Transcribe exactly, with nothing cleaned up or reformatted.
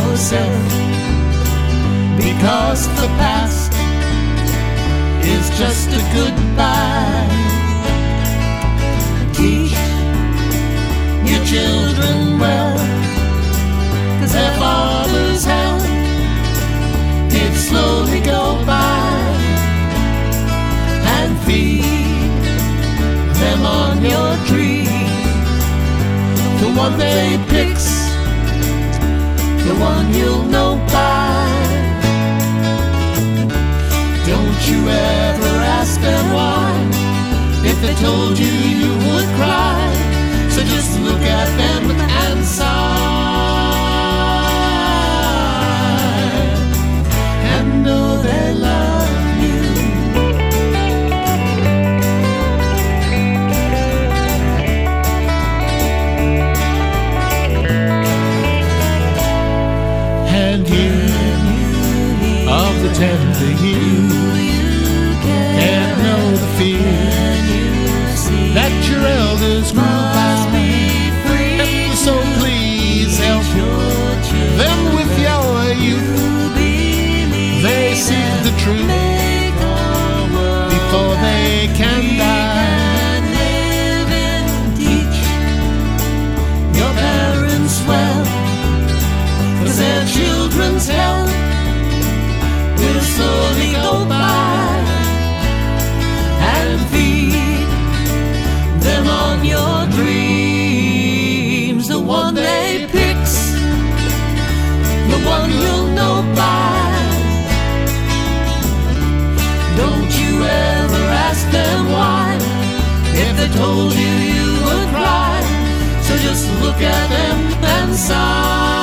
yourself, because the past is just a goodbye. Teach your children well, 'cause their father's hell did slowly go by. And feed them on your tree, the one they picks, the one you'll know by. Don't you ever ask them why, if they told you you would cry. So just look at them and sigh, and know they love you. And you, of the tender you, can't know the fear that your elders grew by. And so please help them with your youth. They seek the truth before they can die. Teach your parents well, 'cause their children's hell will slowly go by. And feed them on your dreams, the one they picks, the one you'll know by. Don't you ever ask them why, if they told you you would cry. So just look at them and sigh.